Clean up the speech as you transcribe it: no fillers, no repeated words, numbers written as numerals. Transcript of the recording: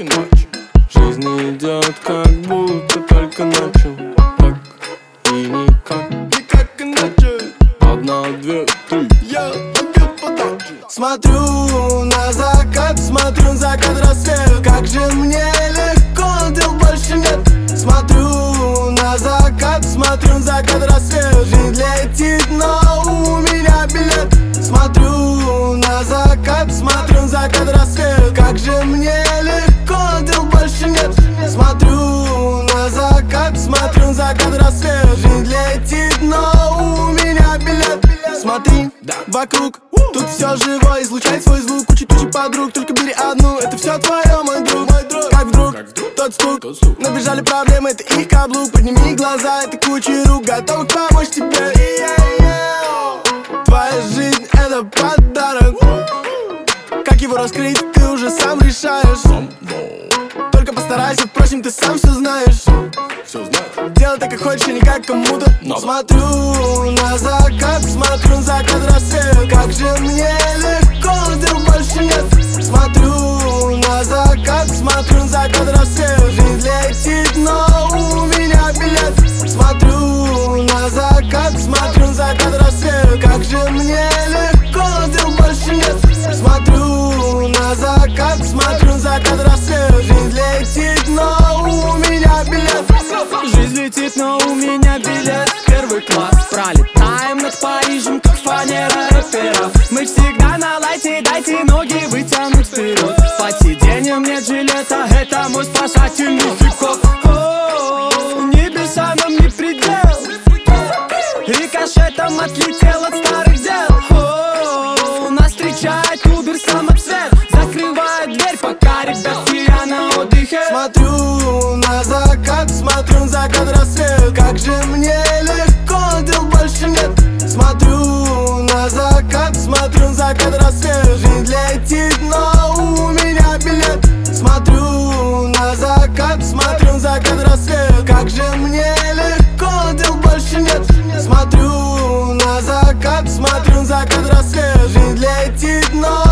иначе. Жизнь идет как будто только начал. Так и никак, никак иначе. Одна, две, три, я убил подачу. Смотрю на закат, смотрю на закат, рассвет. Как же мне легко, дел больше нет. Смотрю на закат, смотрю на закат, рассвет. Жизнь летит, но у меня билет. Смотрю на закат, смотрю на закат, рассвет. Как же мне легко, дел больше нет. Смотрю на закат, смотрю на закат, рассвет. Жизнь летит, но у меня билет. Смотри, вокруг, тут все живое, излучает свой звук. Куча подруг, только бери одну. Это все твое, мой друг. Как вдруг, тот стук. Набежали проблемы, это их каблук. Подними глаза, это куча рук, готовых помочь тебе. Твоя жизнь — это подарок. Как его раскрыть, ты уже сам решаешь. Только постарайся, впрочем, ты сам все знаешь. Делай так, как хочешь, а не как кому-то. Смотрю на закат, смотрю на закат, рассвет. Как же мне легко, дел больше нет. Смотрю на закат, смотрю на закат, рассвет. Жизнь летит, но у меня билет. Смотрю на закат, смотрю на закат, рассвет. Как же мне легко, дел больше нет. Смотрю на закат, смотрю на закат, рассвет. Жизнь летит, но у меня билет. Жизнь летит, но у меня билет в первый класс. Пролетаем над Парижем, как фанера рэперов. Мы всегда на лайте, дайте ноги вытянуть вперед. Под сиденьем нет жилета, это мой спасательный хип-хоп. Небеса нам не предел. Рикошетом отлетел от старых дел. Нас встречает Убер самоцвет. Закрывает дверь, пока ребятки я на отдыхе. Смотрю на закат, смотрю на закат, рассвет. Как же мне легко, дел больше нет. Смотрю на закат, смотрю на закат, рассвет. Жизнь летит, но у меня билет. Смотрю на закат, смотрю на закат, рассвет. Как же мне легко, дел больше нет. Смотрю на закат, смотрю на закат, рассвет. Жизнь летит, но